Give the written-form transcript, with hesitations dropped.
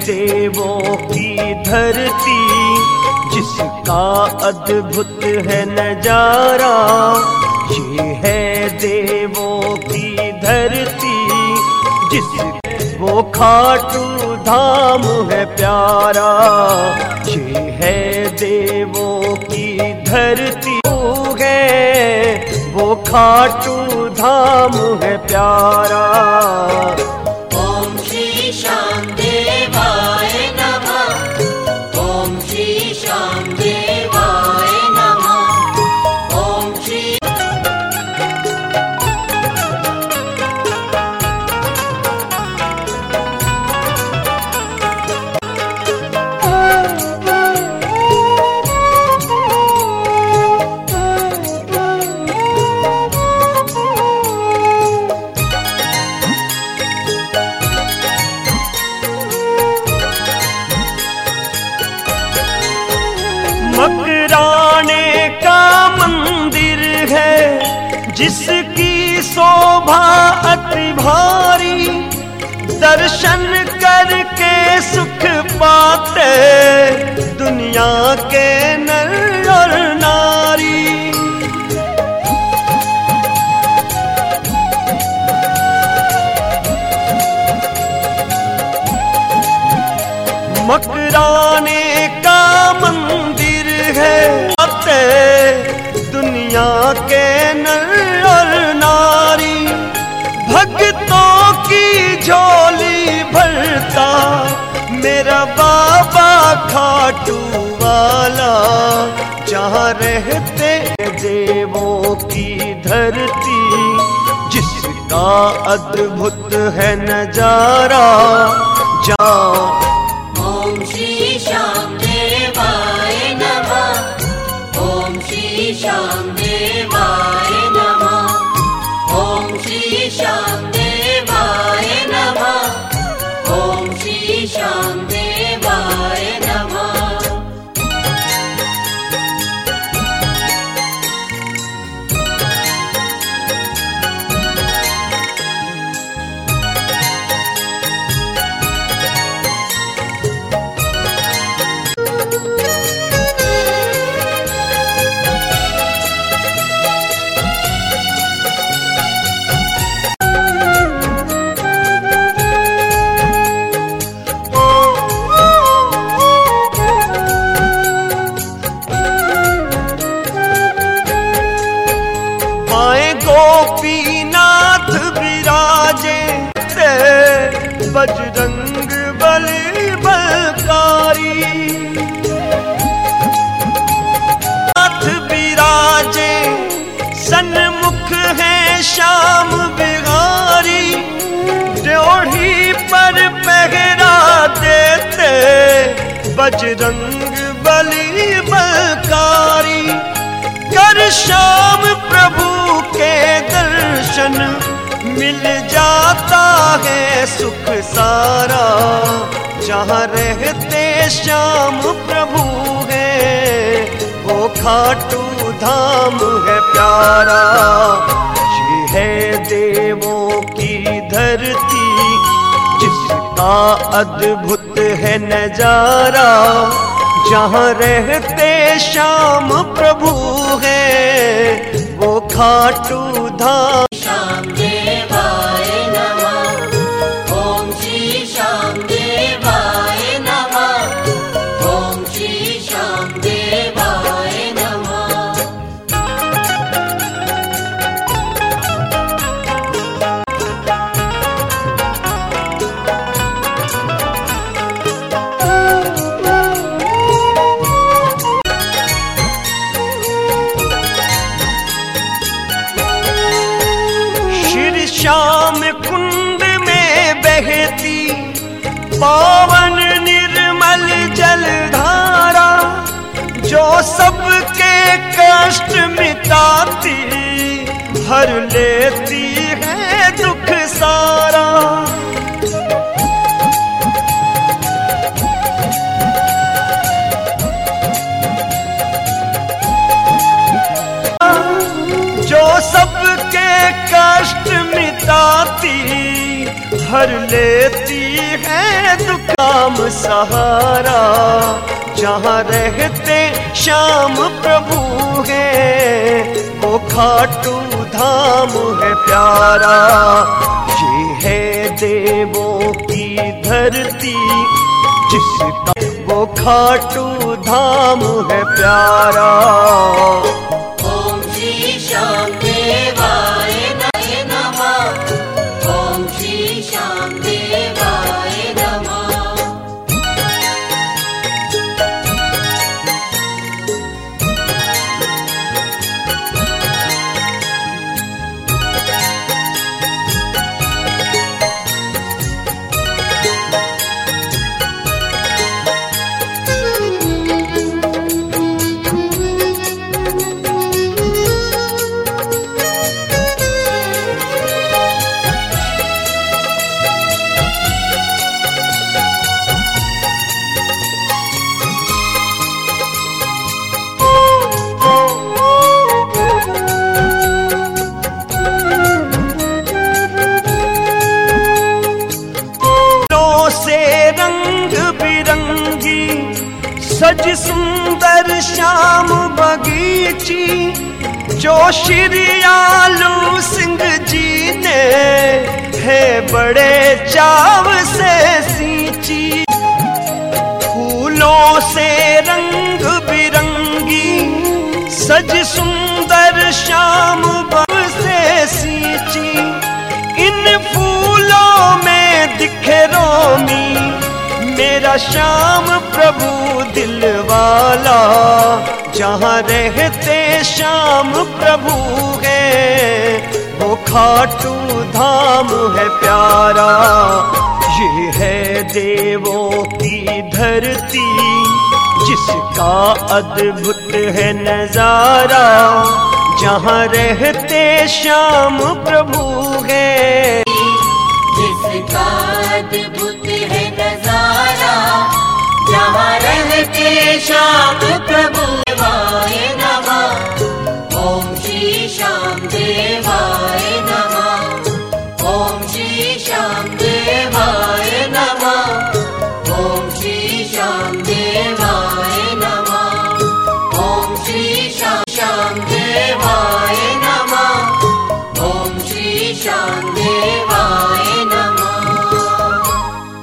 देवों की धरती, जिसका अद्भुत है नजारा। ये है देवों की धरती, जिस वो खाटू धाम है प्यारा। ये है देवों की धरती है, वो खाटू धाम है प्यारा। ओम श्री श्याम देवाय नमः। ओम श्री श्याम देवाय नमः। ओम श्री मकराने का मंदिर है, जिसकी शोभा अति भारी। दर्शन करके सुख पाते दुनिया के नर और नारी। मकराने का मंदिर है, दुनिया के नर और नारी। भक्तों की झोली भरता मेरा बाबा खाटू वाला। जहाँ रहते देवों की धरती, जिसका अद्भुत है नजारा। जहाँ ओम श्री श्याम देवाय नमः। ओम श्री श्याम देवाय नमः। ओम श्री श्याम देवाय नमः। ओम श्री श्याम देवाय नमः। गोपीनाथ विराजे बजरंग बली बलकारी। नाथ विराजे सन्मुख है श्याम बिहारी। ड्योढ़ी पर पहरा देते बजरंग बली बलकारी। कर श्याम प्रभु के दर्शन, मिल जाता है सुख सारा। जहाँ रहते श्याम प्रभु है, वो खाटू धाम है प्यारा। ये है देवों की धरती, जिसका अद्भुत है नजारा। जहाँ रहते श्याम प्रभु है, वो खाटू धाम। श्याम देवाय नमः। ओम श्री श्याम देवाय नमः। ओम श्री श्याम देवाय नमः। श्याम कुंड में बहती पावन निर्मल जलधारा। जो सबके कष्ट मिटाती, हर लेती है दुख सारा। जो सबके कष्ट मिटाती, हर लेती है दुख श्याम सहारा, जहाँ रहते श्याम प्रभु है वो खाटू धाम है प्यारा। ये है देवों की धरती जिसका वो खाटू धाम है प्यारा। ओम श्री श्याम देवाय नमः, ओम श्री श्याम देवाय नमः। सज सुंदर श्याम बगीची, जो श्री आलू सिंह जी ने है बड़े चाव से सींची। फूलों से रंग बिरंगी सज सुंदर श्याम बग से सींची। इन फूलों में दिखे रोमी मेरा श्याम प्रभु दिलवाला, जहाँ रहते श्याम प्रभु है वो खाटू धाम है प्यारा। ये है देवों की धरती जिसका अद्भुत है नजारा, जहाँ रहते श्याम प्रभु है। जिसका अद्भुत है नजारा, जहाँ रहते श्याम प्रभु